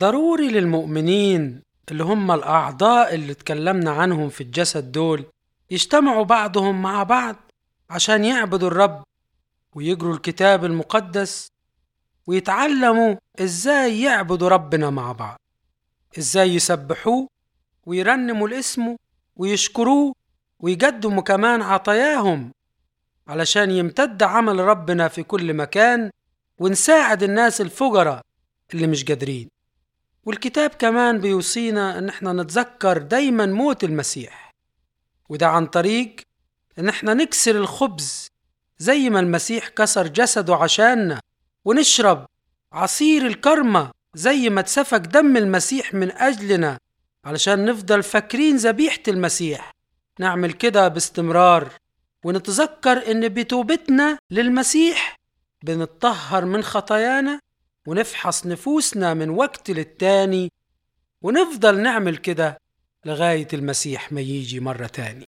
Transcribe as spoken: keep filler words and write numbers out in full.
ضروري للمؤمنين اللي هم الأعضاء اللي اتكلمنا عنهم في الجسد دول يجتمعوا بعضهم مع بعض عشان يعبدوا الرب ويجروا الكتاب المقدس ويتعلموا ازاي يعبدوا ربنا مع بعض، ازاي يسبحوه ويرنموا لاسمه ويشكروه ويقدموا كمان عطاياهم علشان يمتد عمل ربنا في كل مكان ونساعد الناس الفقراء اللي مش قادرين. والكتاب كمان بيوصينا ان احنا نتذكر دايما موت المسيح، وده عن طريق ان احنا نكسر الخبز زي ما المسيح كسر جسده عشاننا، ونشرب عصير الكرمة زي ما اتسفك دم المسيح من أجلنا علشان نفضل فاكرين ذبيحة المسيح. نعمل كده باستمرار ونتذكر ان بتوبتنا للمسيح بنتطهر من خطايانا ونفحص نفوسنا من وقت للتاني، ونفضل نعمل كده لغاية المسيح ما يجي مرة تاني.